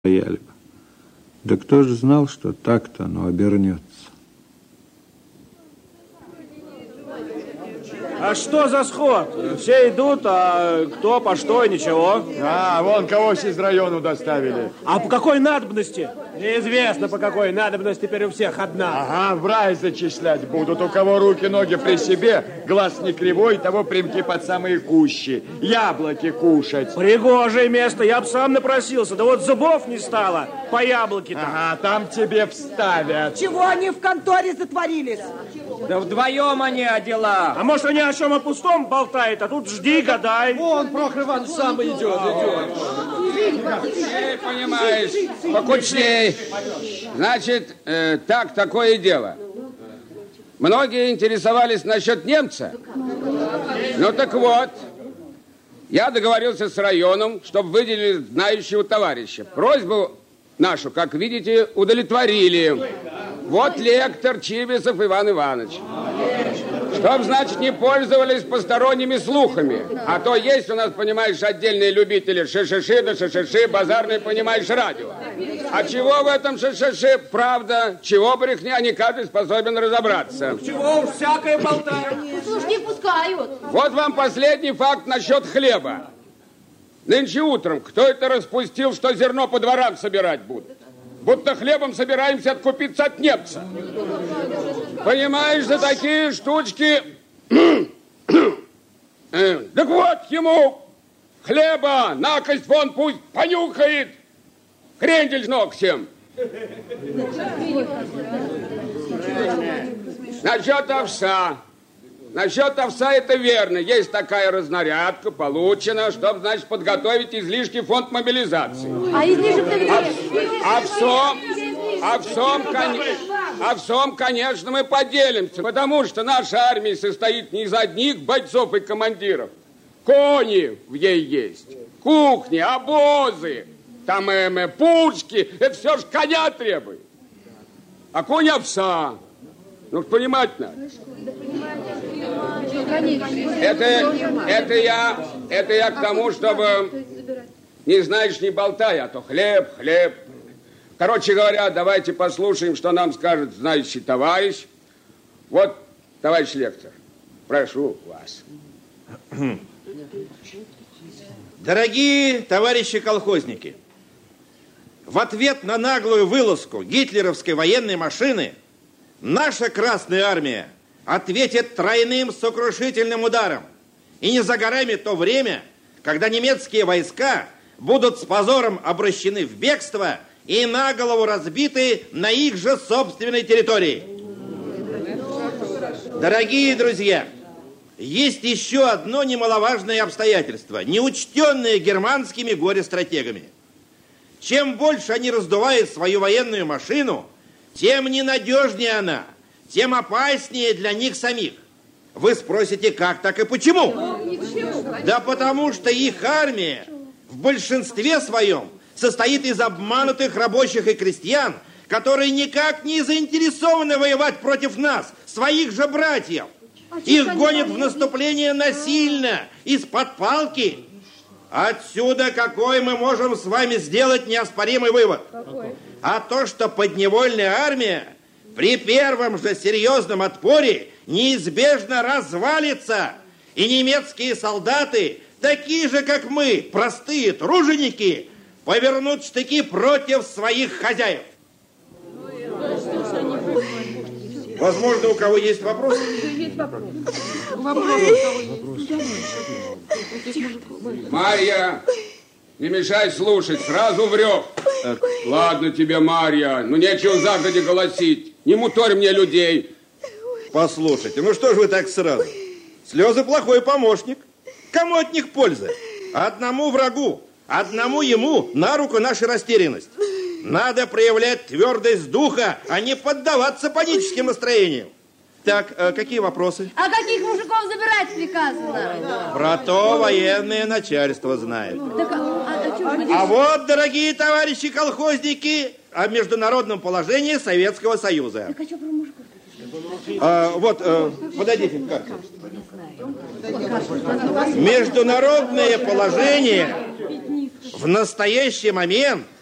стояли бы. Да кто же знал, что так-то оно обернется? А что за сход? Все идут, а кто по что и ничего. А, вон кого из района доставили. А по какой надобности? Неизвестно, по какой надобности, теперь у всех одна. Ага, в рай зачислять будут. У кого руки-ноги при себе, глаз не кривой, того примки под самые кущи. Яблоки кушать. Пригожее место, я бы сам напросился. Да вот зубов не стало по яблоке-то. Ага, там тебе вставят. Чего они в конторе затворились? Да вдвоем они о дела. А может, они о чем о пустом болтают, а тут жди, гадай. Вон Прохор Иванович сам идет. Понимаешь, покучней. Значит, такое дело. Многие интересовались насчет немца. Ну так вот, я договорился с районом, чтобы выделили знающего товарища. Просьбу нашу, как видите, удовлетворили. Вот лектор Чибисов Иван Иванович. Чтоб, значит, не пользовались посторонними слухами. А то есть у нас, понимаешь, отдельные любители шишиши, да шишиши, базарные, понимаешь, радио. А чего в этом шишиши правда, чего брехня, не каждый способен разобраться. Чего уж всякое болтают. Слушай, не пускают. Вот вам последний факт насчет хлеба. Нынче утром кто это распустил, что зерно по дворам собирать будут? Будто хлебом собираемся откупиться от немца. Понимаешь, за такие штучки... Так вот ему хлеба, накость вон пусть понюхает. Крендель ногтем. Насчет овса. Насчет овса это верно. Есть такая разнарядка, получена, чтобы, значит, подготовить излишки в фонд мобилизации. А излишек-то где? Овсом, конечно, мы поделимся, потому что наша армия состоит не из одних бойцов и командиров. Кони в ней есть, кухни, обозы, там пушки, это все ж коня требует. А конь овса. Ну, понимать надо. Это я к тому, чтобы не знаешь, не болтай, а то хлеб. Короче говоря, давайте послушаем, что нам скажет знающий товарищ. Вот, товарищ лектор, прошу вас. Дорогие товарищи колхозники, в ответ на наглую вылазку гитлеровской военной машины наша Красная Армия ответит тройным сокрушительным ударом. И не за горами то время, когда немецкие войска будут с позором обращены в бегство и на голову разбиты на их же собственной территории. Дорогие друзья, есть еще одно немаловажное обстоятельство, неучтенное германскими горе-стратегами. Чем больше они раздувают свою военную машину, тем ненадежнее она, тем опаснее для них самих. Вы спросите, как так и почему? Да потому что их армия в большинстве своем состоит из обманутых рабочих и крестьян, которые никак не заинтересованы воевать против нас, своих же братьев. Их гонят в наступление насильно, из-под палки. Отсюда какой мы можем с вами сделать неоспоримый вывод? А то, что подневольная армия при первом же серьезном отпоре неизбежно развалится, и немецкие солдаты, такие же, как мы, простые труженики, повернут штыки против своих хозяев. Возможно, у кого есть вопросы? Марья, не мешай слушать, сразу врёт. Ладно тебе, Марья, ну нечего загоди голосить. Не муторь мне людей. Послушайте, ну что ж вы так сразу? Слезы плохой помощник. Кому от них польза? Одному врагу, одному ему на руку наша растерянность. Надо проявлять твердость духа, а не поддаваться паническим настроениям. Так, какие вопросы? А каких мужиков забирать приказано? Про то военное начальство знает. А вот, дорогие товарищи колхозники, о международном положении Советского Союза. Так а что про мужиков? Подойдите к карте. Международное положение в настоящий момент